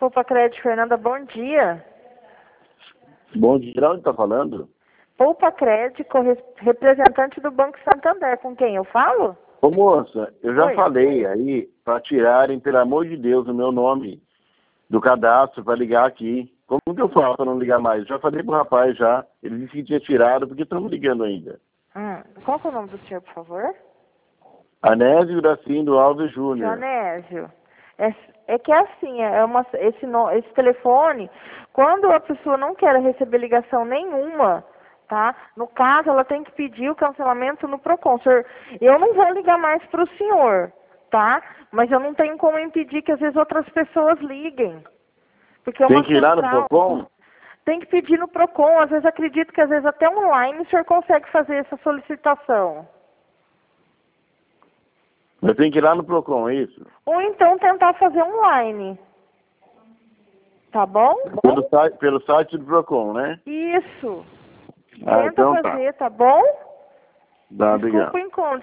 Poupa Crédito, Fernanda, bom dia. Bom dia, onde está falando? Poupa Crédito, representante do Banco Santander, com quem eu falo? Ô moça, eu já Oi. falei aí para tirarem, pelo amor de Deus, o meu nome do cadastro para ligar aqui. Como que eu faço para não ligar mais? Já falei pro rapaz já, ele disse que tinha tirado, porque estamos ligando ainda. Qual que é o nome do senhor, por favor? Anésio Gracindo Alves Seu Júnior. Anésio. É que é assim, esse telefone, quando a pessoa não quer receber ligação nenhuma, tá? No caso, ela tem que pedir o cancelamento no PROCON. Senhor, eu não vou ligar mais para o senhor, tá? Mas eu não tenho como impedir que às vezes outras pessoas liguem. Porque é Tem uma que ir lá no central. PROCON? Tem que pedir no PROCON. Às vezes acredito que às vezes até online o senhor consegue fazer essa solicitação. Eu tenho que ir lá no PROCON, é isso? Ou então tentar fazer online. Tá bom? Pelo site do PROCON, né? Isso. Ah, Tenta então tá. fazer, tá bom? Tá, Desculpa obrigado. o encontro.